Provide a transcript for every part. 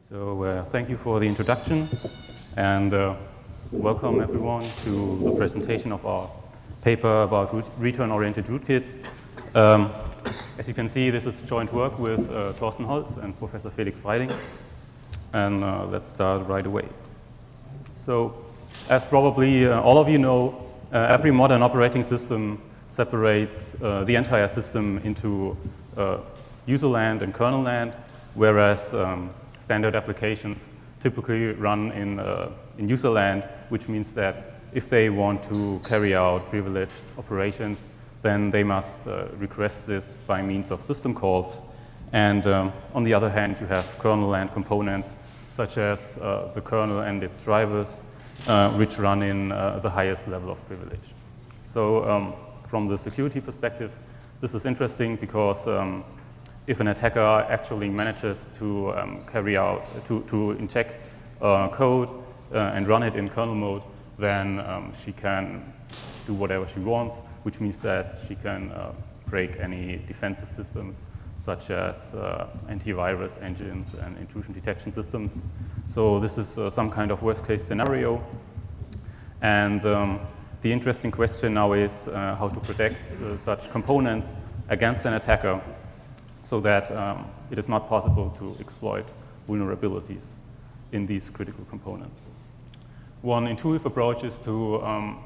So thank you for the introduction, and welcome everyone to the presentation of our paper about return-oriented rootkits. As you can see, this is joint work with Thorsten Holz and Professor Felix Freiling, and let's start right away. So, as probably all of you know, every modern operating system separates the entire system into user land and kernel land, whereas standard applications typically run in user land, which means that if they want to carry out privileged operations, then they must request this by means of system calls. And on the other hand, you have kernel land components, such as the kernel and its drivers, which run in the highest level of privilege. So from the security perspective, this is interesting because if an attacker actually manages to carry out, to inject code and run it in kernel mode, then she can do whatever she wants, which means that she can break any defensive systems, such as antivirus engines and intrusion detection systems. So this is some kind of worst-case scenario. And the interesting question now is how to protect such components against an attacker, so that it is not possible to exploit vulnerabilities in these critical components. One intuitive approach is to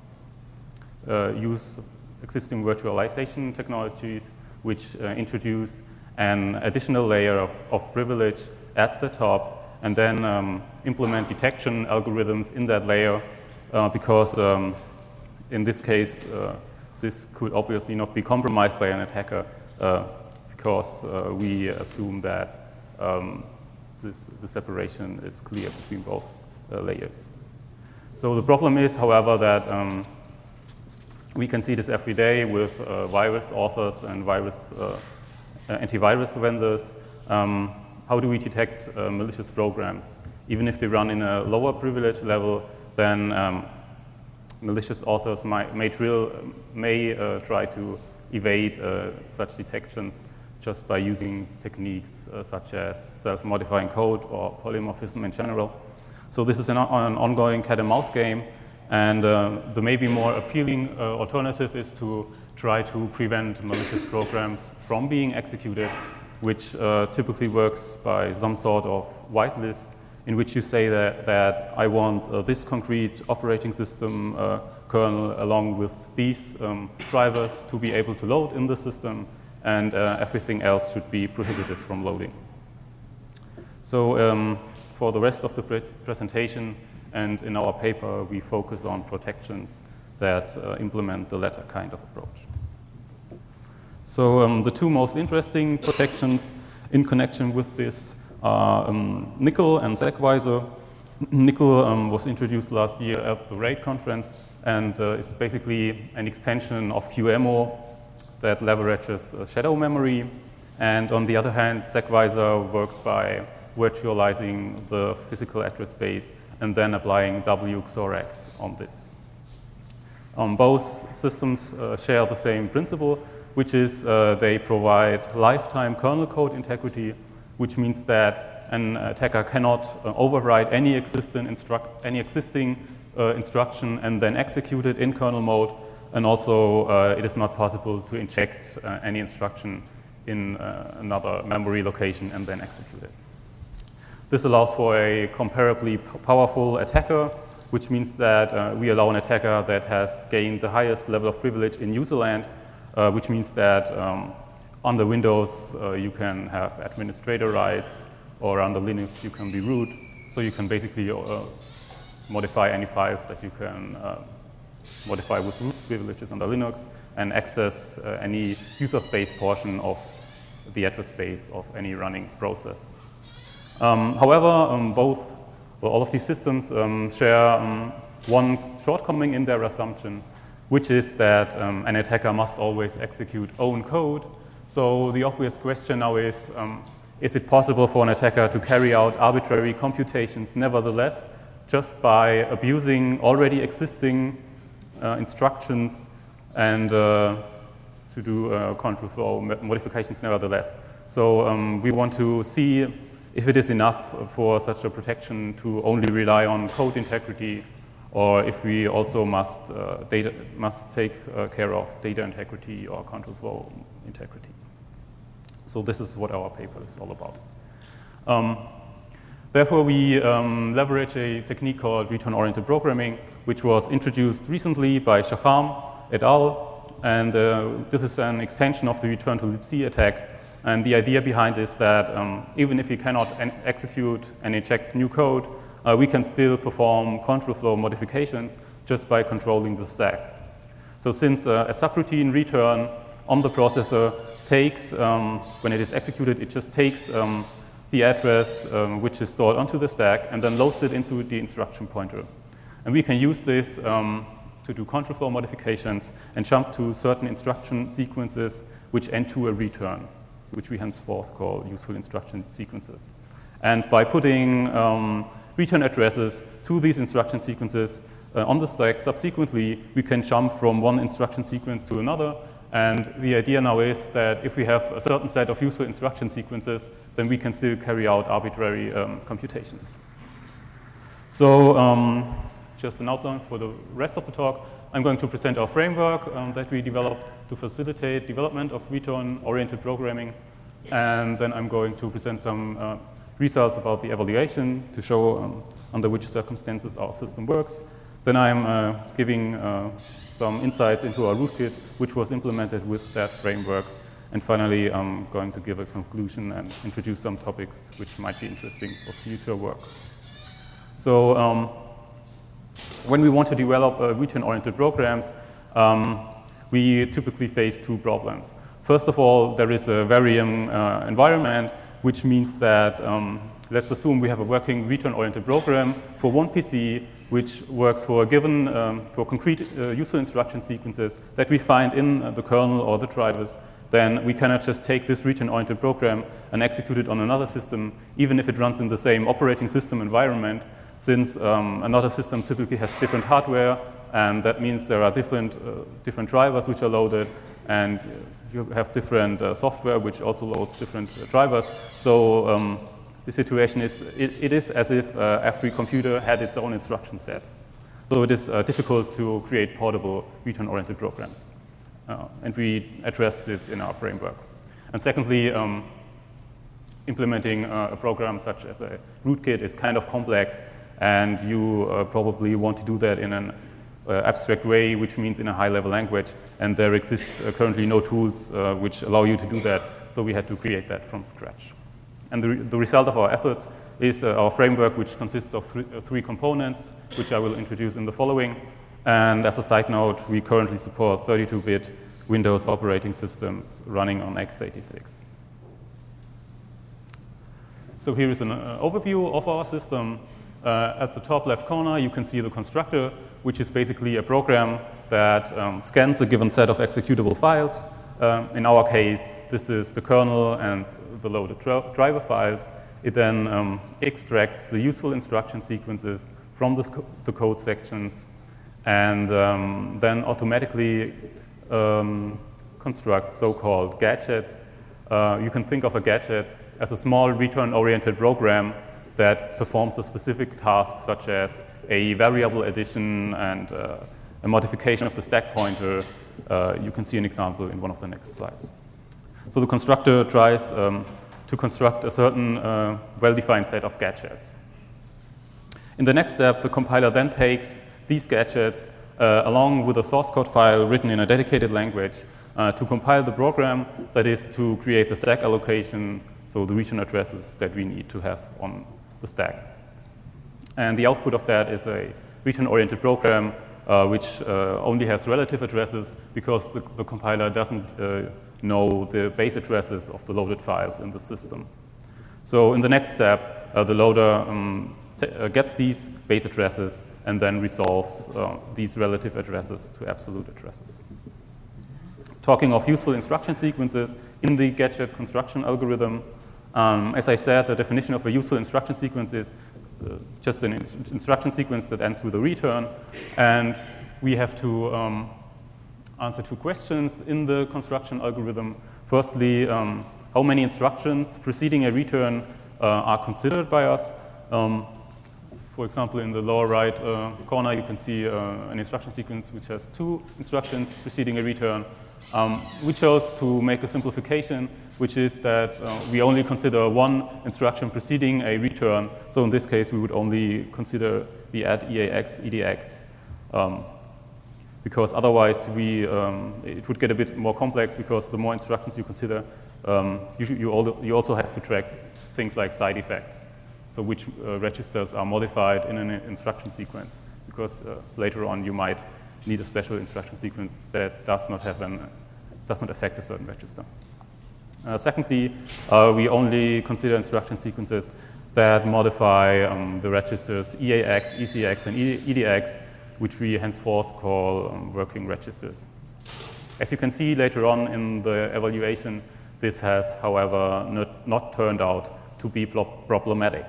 use existing virtualization technologies which introduce an additional layer of privilege at the top, and then implement detection algorithms in that layer, because in this case, this could obviously not be compromised by an attacker, because we assume that the separation is clear between both layers. So the problem is, however, that we can see this every day with virus authors and antivirus vendors. How do we detect malicious programs? Even if they run in a lower privilege level, then malicious authors may try to evade such detections just by using techniques such as self-modifying code or polymorphism in general. So this is an ongoing cat-and-mouse game, and the maybe more appealing alternative is to try to prevent malicious programs from being executed, which typically works by some sort of whitelist, in which you say that I want this concrete operating system kernel along with these drivers to be able to load in the system, and everything else should be prohibited from loading. So for the rest of the presentation and in our paper, we focus on protections that implement the latter kind of approach. So the two most interesting protections in connection with this are NCL and SecVisor. NCL was introduced last year at the RAID conference, and is basically an extension of QEMU that leverages shadow memory. And on the other hand, SecVisor works by virtualizing the physical address space and then applying WXORX on this. Both systems share the same principle, which is they provide lifetime kernel code integrity, which means that an attacker cannot override any existing instruction and then execute it in kernel mode. And also, it is not possible to inject any instruction in another memory location and then execute it. This allows for a comparably powerful attacker, which means that we allow an attacker that has gained the highest level of privilege in user land, which means that under Windows you can have administrator rights, or under Linux you can be root. So you can basically modify any files that you can modify with root privileges under Linux, and access any user space portion of the address space of any running process. However, all of these systems share one shortcoming in their assumption, which is that an attacker must always execute own code. So the obvious question now is it possible for an attacker to carry out arbitrary computations nevertheless, just by abusing already existing instructions and to do control flow modifications nevertheless? So we want to see if it is enough for such a protection to only rely on code integrity, or if we also must take care of data integrity or control flow integrity. So this is what our paper is all about. Therefore, we leverage a technique called return-oriented programming, which was introduced recently by Shaham et al. And this is an extension of the return to libc attack. And the idea behind is that even if we cannot execute and inject new code, we can still perform control flow modifications just by controlling the stack. So since a subroutine return on the processor takes, when it is executed, it just takes the address which is stored onto the stack and then loads it into the instruction pointer. And we can use this to do control flow modifications and jump to certain instruction sequences which end to a return, which we henceforth call useful instruction sequences. And by putting return addresses to these instruction sequences on the stack, subsequently, we can jump from one instruction sequence to another. And the idea now is that if we have a certain set of useful instruction sequences, then we can still carry out arbitrary computations. So just an outline for the rest of the talk. I'm going to present our framework that we developed to facilitate development of return-oriented programming. And then I'm going to present some results about the evaluation to show under which circumstances our system works. Then I'm giving some insights into our rootkit, which was implemented with that framework. And finally, I'm going to give a conclusion and introduce some topics which might be interesting for future work. So when we want to develop return-oriented programs, we typically face two problems. First of all, there is a varying environment, which means that let's assume we have a working return-oriented program for one PC, which works for a given, for concrete useful instruction sequences that we find in the kernel or the drivers. Then we cannot just take this return-oriented program and execute it on another system, even if it runs in the same operating system environment, since another system typically has different hardware, and that means there are different drivers which are loaded, and you have different software which also loads different drivers. So the situation is, it is as if every computer had its own instruction set. So it is difficult to create portable return-oriented programs. And we address this in our framework. And secondly, implementing a program such as a rootkit is kind of complex, and you probably want to do that in an abstract way, which means in a high-level language, and there exist currently no tools which allow you to do that, so we had to create that from scratch. And the result of our efforts is our framework, which consists of three components, which I will introduce in the following. And as a side note, we currently support 32-bit Windows operating systems running on x86. So here is an overview of our system. At the top left corner, you can see the constructor, which is basically a program that scans a given set of executable files. In our case, this is the kernel and the loaded driver files. It then extracts the useful instruction sequences from the code sections, and then automatically constructs so-called gadgets. You can think of a gadget as a small return-oriented program that performs a specific task, such as a variable addition and a modification of the stack pointer. You can see an example in one of the next slides. So the constructor tries to construct a certain well-defined set of gadgets. In the next step, the compiler then takes these gadgets along with a source code file written in a dedicated language to compile the program, that is to create the stack allocation, so the return addresses that we need to have on the stack. And the output of that is a return-oriented program which only has relative addresses because the compiler doesn't know the base addresses of the loaded files in the system. So in the next step, the loader gets these base addresses and then resolves these relative addresses to absolute addresses. Talking of useful instruction sequences in the gadget construction algorithm, as I said, the definition of a useful instruction sequence is just an instruction sequence that ends with a return, and we have to answer two questions in the construction algorithm. Firstly, how many instructions preceding a return are considered by us. For example, in the lower right corner, you can see an instruction sequence which has 2 instructions preceding a return. We chose to make a simplification, which is that we only consider 1 instruction preceding a return. So in this case, we would only consider the add EAX, EDX, because otherwise it would get a bit more complex, because the more instructions you consider, you also have to track things like side effects. So which registers are modified in an instruction sequence, because later on you might need a special instruction sequence that does not affect a certain register. Secondly, we only consider instruction sequences that modify the registers EAX, ECX, and EDX, which we henceforth call working registers. As you can see later on in the evaluation, this has, however, not turned out to be problematic.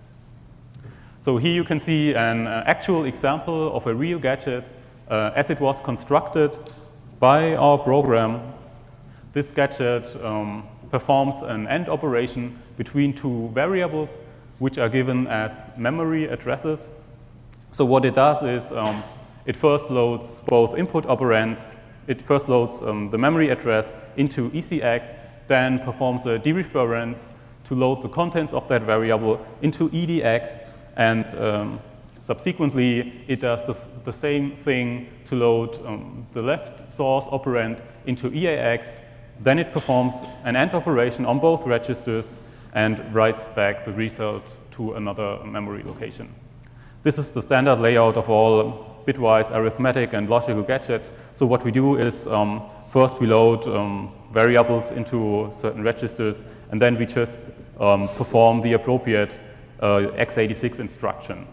So here you can see an actual example of a real gadget as it was constructed by our program. This gadget performs an AND operation between 2 variables which are given as memory addresses. So what it does is it first loads both input operands. It first loads the memory address into ECX, then performs a dereference to load the contents of that variable into EDX, and subsequently it does the same thing to load the left source operand into EAX. Then it performs an AND operation on both registers and writes back the result to another memory location. This is the standard layout of all bitwise arithmetic and logical gadgets. So what we do is first we load variables into certain registers, and then we just perform the appropriate x86 instruction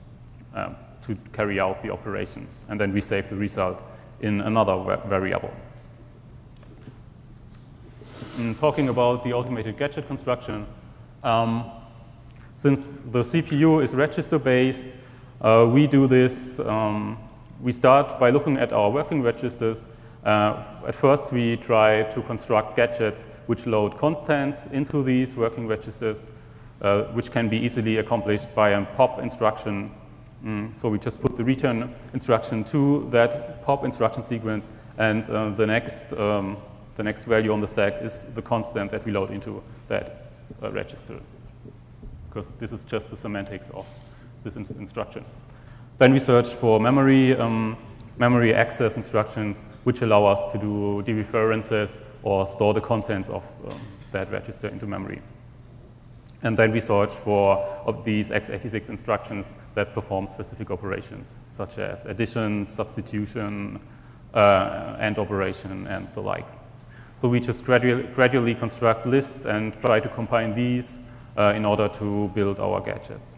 to carry out the operation, and then we save the result in another variable. Talking about the automated gadget construction, since the CPU is register-based, we do this, we start by looking at our working registers. At first, we try to construct gadgets which load contents into these working registers, which can be easily accomplished by a pop instruction. So we just put the return instruction to that pop instruction sequence, and the next value on the stack is the constant that we load into that register, because this is just the semantics of this instruction. Then we search for memory access instructions which allow us to do dereferences or store the contents of that register into memory. And then we search for these x86 instructions that perform specific operations, such as addition, substitution, AND operation, and the like. So we just gradually construct lists and try to combine these in order to build our gadgets.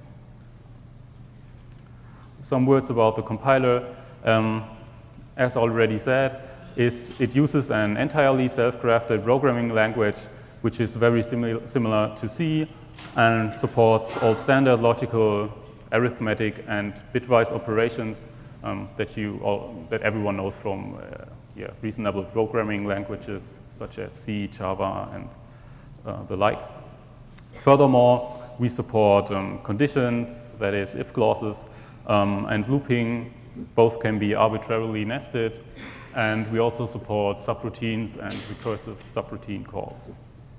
Some words about the compiler. As already said, it uses an entirely self-crafted programming language, which is very similar to C, and supports all standard logical, arithmetic, and bitwise operations that everyone knows from reasonable programming languages such as C, Java, and the like. Furthermore, we support conditions, that is, if clauses, and looping. Both can be arbitrarily nested, and we also support subroutines and recursive subroutine calls.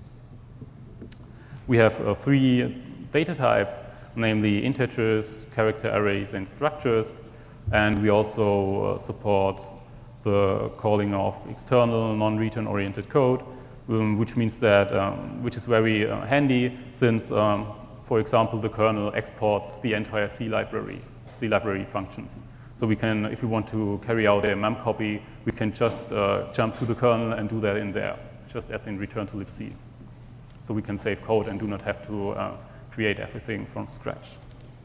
We have 3 data types, namely integers, character arrays, and structures, and we also support the calling of external non-return oriented code, which means that, which is very handy since, for example, the kernel exports the entire C library functions. So we can, if we want to carry out a memcopy, we can just jump to the kernel and do that in there, just as in return to libc. So we can save code and do not have to create everything from scratch.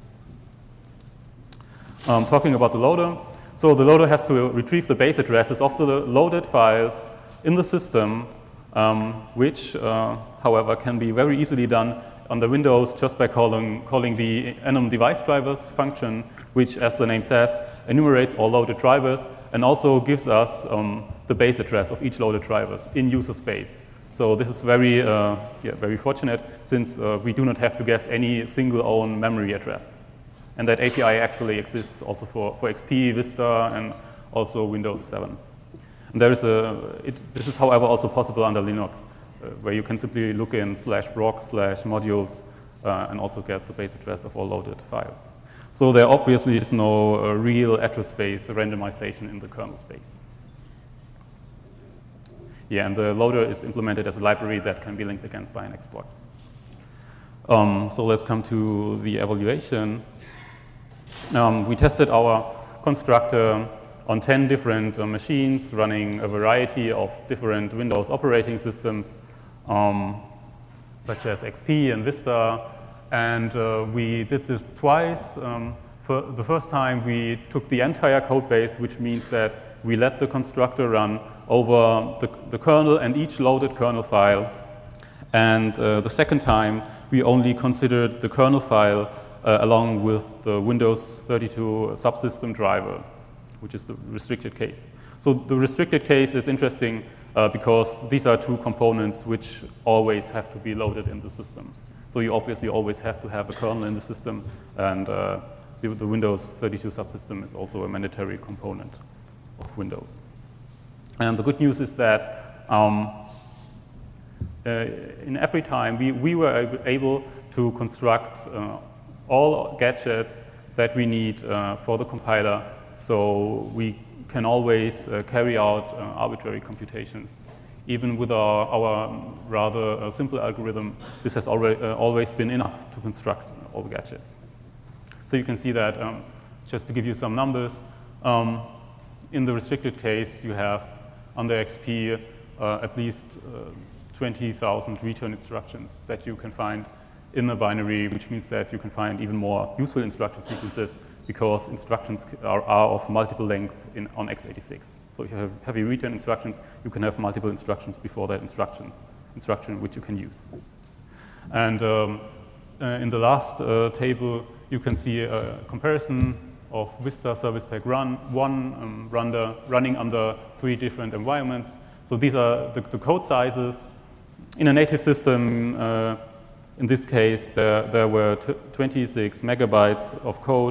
Talking about the loader. So the loader has to retrieve the base addresses of the loaded files in the system, which, however, can be very easily done on the Windows just by calling the enum device drivers function, which, as the name says, enumerates all loaded drivers and also gives us the base address of each loaded drivers in user space. So this is very, very fortunate, since we do not have to guess any single own memory address. And that API actually exists also for XP, Vista, and also Windows 7. And there is this is, however, also possible under Linux, where you can simply look in /proc/modules and also get the base address of all loaded files. So there obviously is no real address space randomization in the kernel space. Yeah, and the loader is implemented as a library that can be linked against by an exploit. So let's come to the evaluation. We tested our constructor on 10 different machines running a variety of different Windows operating systems, such as XP and Vista. And we did this twice. For the first time, we took the entire code base, which means that we let the constructor run over the kernel and each loaded kernel file. And the second time, we only considered the kernel file along with the Windows 32 subsystem driver, which is the restricted case. So the restricted case is interesting because these are two components which always have to be loaded in the system. So you obviously always have to have a kernel in the system, and the Windows 32 subsystem is also a mandatory component of Windows. And the good news is that in every time we were able to construct all gadgets that we need for the compiler, so we can always carry out arbitrary computations. Even with our rather simple algorithm, this has always been enough to construct all the gadgets. So you can see that, just to give you some numbers, in the restricted case, you have under XP at least 20,000 return instructions that you can find in the binary, which means that you can find even more useful instruction sequences because instructions are of multiple lengths on x86. So if you have heavy return instructions, you can have multiple instructions before that instruction which you can use. And in the last table, you can see a comparison of Vista Service Pack 1 running under 3 different environments. So these are the code sizes. In a native system, in this case, there were 26 megabytes of code.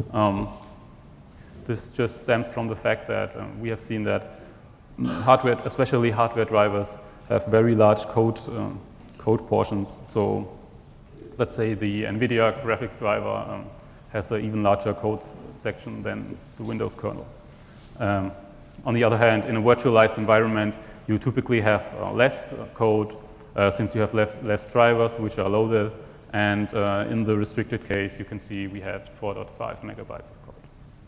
This just stems from the fact that we have seen that hardware, especially hardware drivers, have very large code portions. So let's say the NVIDIA graphics driver has an even larger code section than the Windows kernel. On the other hand, in a virtualized environment, you typically have less code since you have less drivers which are loaded. And in the restricted case, you can see we had 4.5 megabytes of code.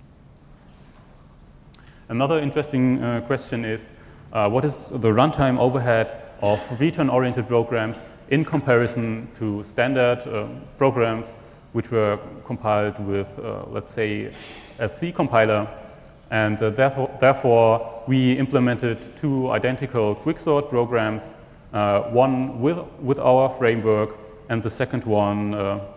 Another interesting question is, what is the runtime overhead of return-oriented programs in comparison to standard programs which were compiled with, let's say, a C compiler? And therefore, we implemented 2 identical quicksort programs, one with our framework, and the second one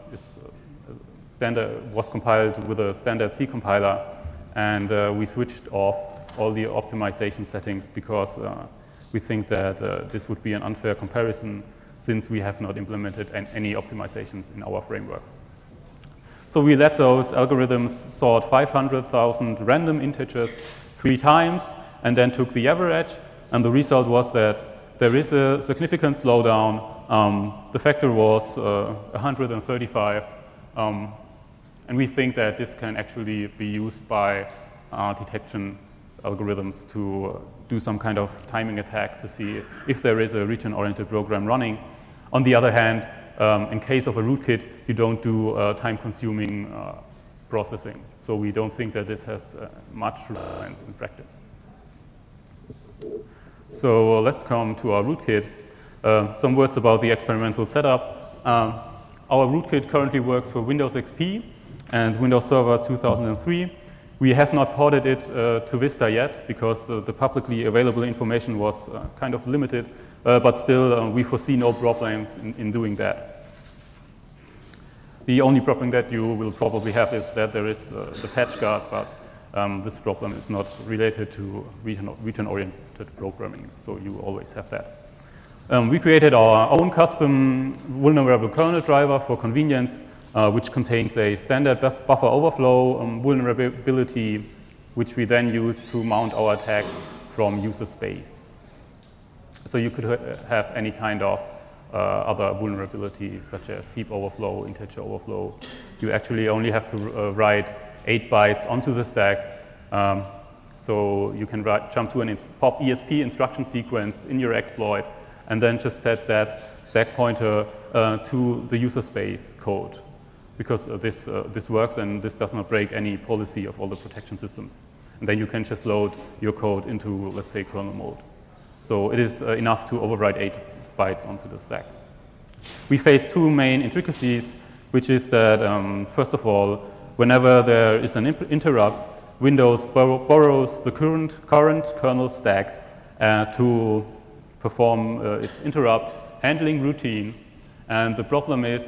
was compiled with a standard C compiler. And we switched off all the optimization settings because we think that this would be an unfair comparison since we have not implemented any optimizations in our framework. So we let those algorithms sort 500,000 random integers 3 times and then took the average. And the result was that there is a significant slowdown. The factor was 135. And we think that this can actually be used by detection algorithms to do some kind of timing attack to see if there is a return-oriented program running. On the other hand, in case of a rootkit, you don't do time-consuming processing. So we don't think that this has much relevance in practice. So let's come to our rootkit. Some words about the experimental setup. Our rootkit currently works for Windows XP and Windows Server 2003. We have not ported it to Vista yet because the publicly available information was kind of limited, but still we foresee no problems in doing that. The only problem that you will probably have is that there is the patch guard, but this problem is not related to return-oriented programming, so you always have that. We created our own custom vulnerable kernel driver for convenience, which contains a standard buffer overflow vulnerability, which we then use to mount our attack from user space. So you could have any kind of other vulnerabilities, such as heap overflow, integer overflow. You actually only have to write 8 bytes onto the stack. So you can jump to an pop ESP instruction sequence in your exploit, and then just set that stack pointer to the user space code, because this works and this does not break any policy of all the protection systems. And then you can just load your code into, let's say, kernel mode. So it is enough to overwrite 8 bytes onto the stack. We face two main intricacies, which is that, first of all, whenever there is an interrupt, Windows borrows the current kernel stack to perform its interrupt handling routine. And the problem is,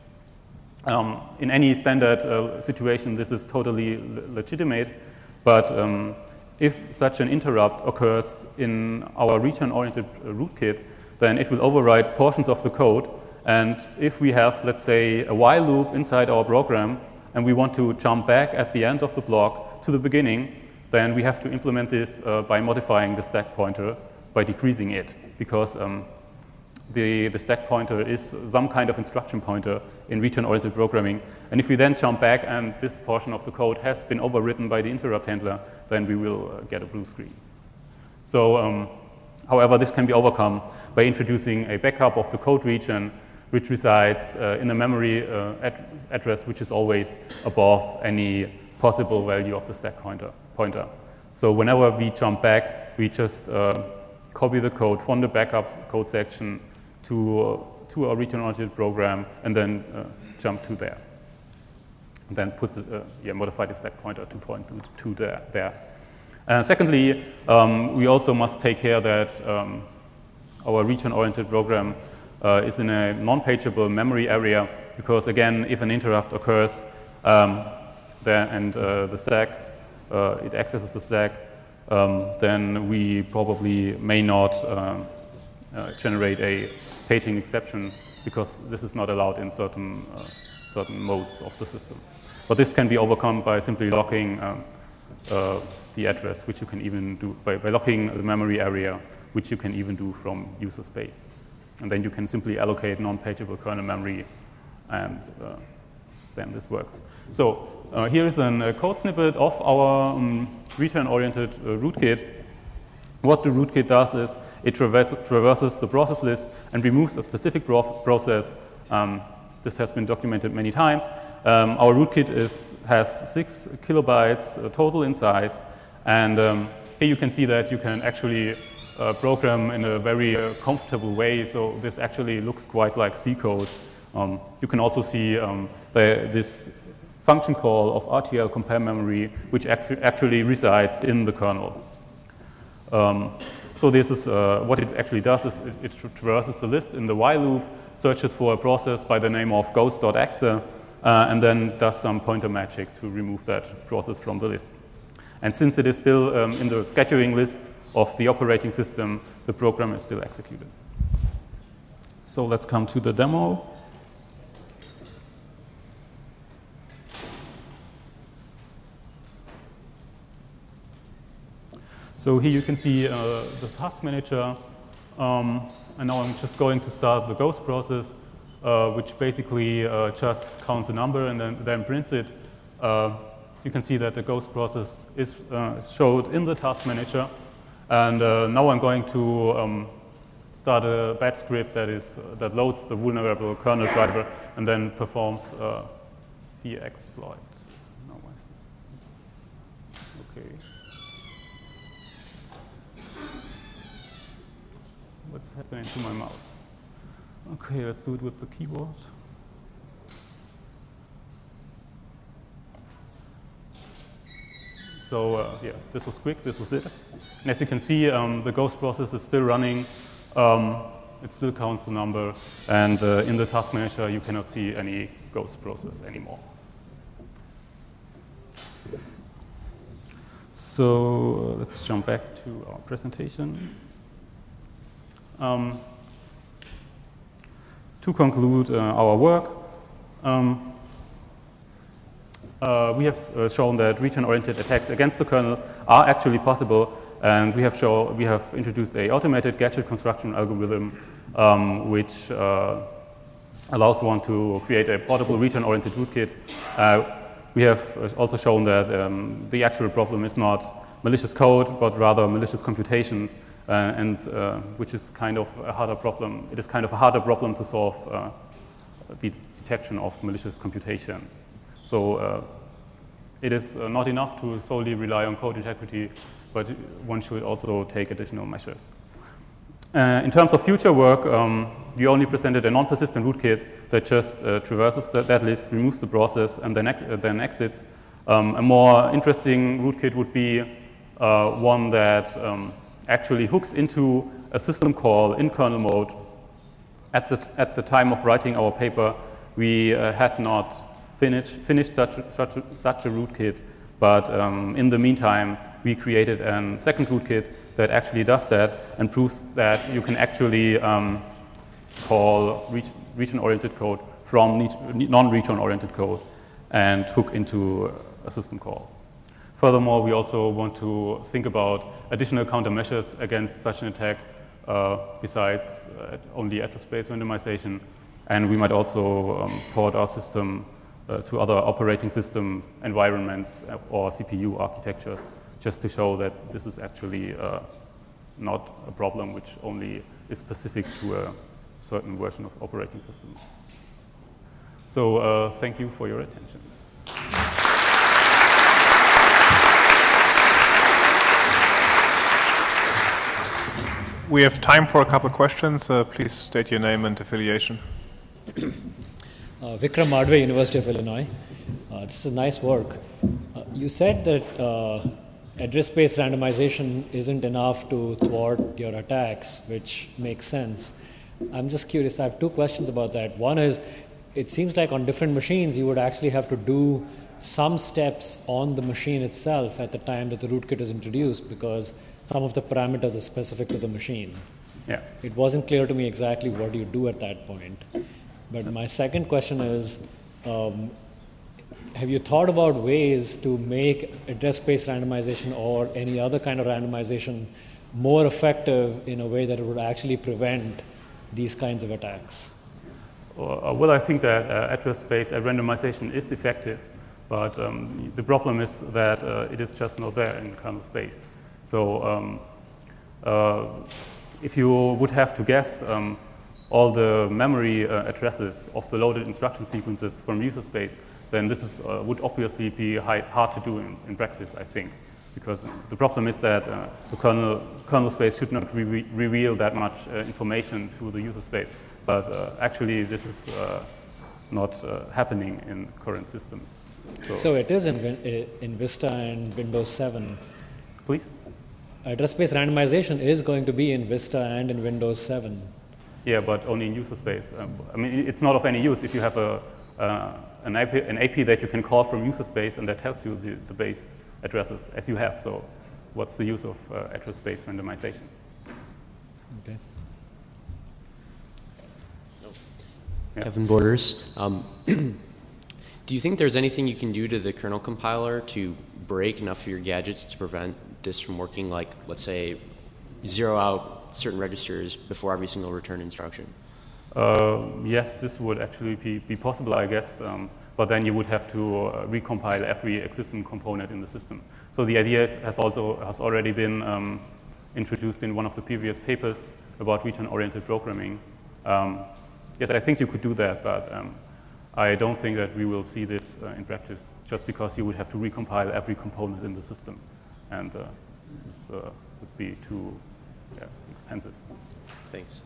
in any standard situation, this is totally legitimate. But if such an interrupt occurs in our return-oriented rootkit, then it will override portions of the code. And if we have, let's say, a while loop inside our program, and we want to jump back at the end of the block to the beginning, then we have to implement this by modifying the stack pointer by decreasing it, because the stack pointer is some kind of instruction pointer in return-oriented programming. And if we then jump back and this portion of the code has been overwritten by the interrupt handler, then we will get a blue screen. So, however, this can be overcome by introducing a backup of the code region, which resides in a memory address which is always above any possible value of the stack pointer. So whenever we jump back, we just copy the code from the backup code section to our return-oriented program, and then jump to there. And then put modify the stack pointer to point to there. Secondly, we also must take care that our return-oriented program is in a non-pageable memory area, because again, if an interrupt occurs and the stack, it accesses the stack, then we probably may not generate a paging exception, because this is not allowed in certain modes of the system. But this can be overcome by simply locking the address, which you can even do by locking the memory area, which you can even do from user space. And then you can simply allocate non-pageable kernel memory, and then this works. So here is a code snippet of our return-oriented rootkit. What the rootkit does is it traverses the process list and removes a specific process. This has been documented many times. Our rootkit has 6 kilobytes total in size, and here you can see that you can actually program in a very comfortable way. So this actually looks quite like C code. You can also see this function call of RTL compare memory, which actually resides in the kernel. So this is what it actually does is it traverses the list in the while loop, searches for a process by the name of ghost.exe, and then does some pointer magic to remove that process from the list. And since it is still in the scheduling list of the operating system, the program is still executed. So let's come to the demo. So here you can see the task manager, and now I'm just going to start the ghost process, which basically just counts a number and then prints it. You can see that the ghost process is showed in the task manager, and now I'm going to start a batch script that loads the vulnerable kernel driver and then performs the exploit. Now, why is this? Okay. What's happening to my mouse? Okay, let's do it with the keyboard. So yeah, this was quick, this was it. And as you can see, the ghost process is still running. It still counts the number, and in the task manager you cannot see any ghost process anymore. So let's jump back to our presentation. to conclude our work, we have shown that return-oriented attacks against the kernel are actually possible, and we have introduced a automated gadget construction algorithm which allows one to create a portable return-oriented rootkit. We have also shown that the actual problem is not malicious code, but rather malicious computation, and which is kind of a harder problem. It is kind of a harder problem to solve the detection of malicious computation. So it is not enough to solely rely on code integrity, but one should also take additional measures. In terms of future work, we only presented a non-persistent rootkit that just traverses that list, removes the process, and then exits. A more interesting rootkit would be one that actually hooks into a system call in kernel mode. At the time of writing our paper, we had not finished such a rootkit, but in the meantime, we created a second rootkit that actually does that and proves that you can actually call return-oriented code from non-return-oriented code and hook into a system call. Furthermore, we also want to think about additional countermeasures against such an attack besides only address-space randomization, and we might also port our system to other operating system environments or CPU architectures, just to show that this is actually not a problem which only is specific to a certain version of operating systems. So thank you for your attention. We have time for a couple of questions. Please state your name and affiliation. Vikram Madhve, University of Illinois. This is nice work. You said that address-space randomization isn't enough to thwart your attacks, which makes sense. I'm just curious. I have two questions about that. One is, it seems like on different machines, you would actually have to do some steps on the machine itself at the time that the rootkit is introduced, because some of the parameters are specific to the machine. Yeah. It wasn't clear to me exactly what you do at that point. But my second question is, have you thought about ways to make address-space randomization or any other kind of randomization more effective in a way that it would actually prevent these kinds of attacks? Well, I think that address-space randomization is effective, but the problem is that it is just not there in kernel space. So if you would have to guess all the memory addresses of the loaded instruction sequences from user space, then this would obviously be hard to do in practice, I think, because the problem is that the kernel space should not reveal that much information to the user space. But actually, this is not happening in current systems. So it is in Vista and Windows 7. Please? Address-space randomization is going to be in Vista and in Windows 7. Yeah, but only in user space. I mean, it's not of any use if you have an AP that you can call from user space and that tells you the base addresses as you have. So what's the use of address-space randomization? Okay. Yeah. Kevin Borders. Do you think there's anything you can do to the kernel compiler to break enough of your gadgets to prevent this from working, like, let's say, zero out certain registers before every single return instruction? Yes, this would actually be possible, I guess, but then you would have to recompile every existing component in the system. So the idea has already been introduced in one of the previous papers about return-oriented programming. Yes, I think you could do that, but I don't think that we will see this in practice, just because you would have to recompile every component in the system, and this would be too expensive. Thanks.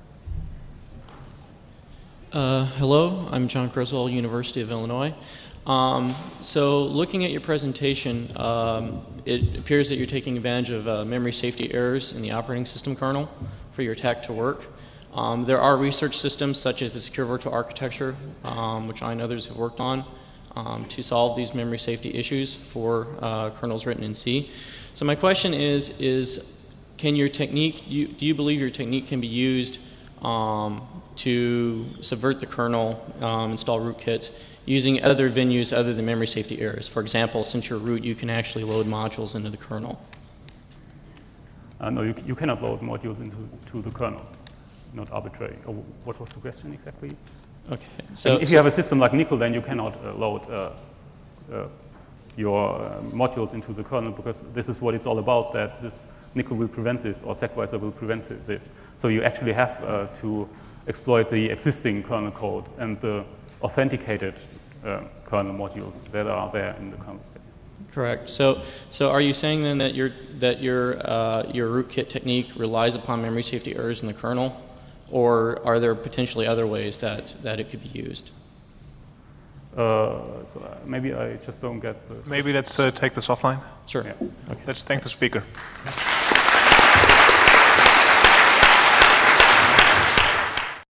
Hello, I'm John Creswell, University of Illinois. So looking at your presentation, it appears that you're taking advantage of memory safety errors in the operating system kernel for your attack to work. There are research systems such as the Secure Virtual Architecture, which I and others have worked on, to solve these memory safety issues for kernels written in C. So my question is can your technique, do you believe your technique can be used to subvert the kernel, install rootkits, using other venues other than memory safety errors. For example, since you're root, you can actually load modules into the kernel. No, you cannot load modules into the kernel, not arbitrary. Or what was the question exactly? Okay. So if you have a system like Nickel, then you cannot load your modules into the kernel, because this is what it's all about, that this Nickel will prevent this, or Segwiser will prevent this. So you actually have to exploit the existing kernel code and the authenticated kernel modules that are there in the kernel space. correct. So are you saying then that your rootkit technique relies upon memory safety errors in the kernel, or are there potentially other ways that it could be used? So maybe I just don't get the... Maybe let's take this offline. Sure. Yeah. Okay. Let's thank the speaker.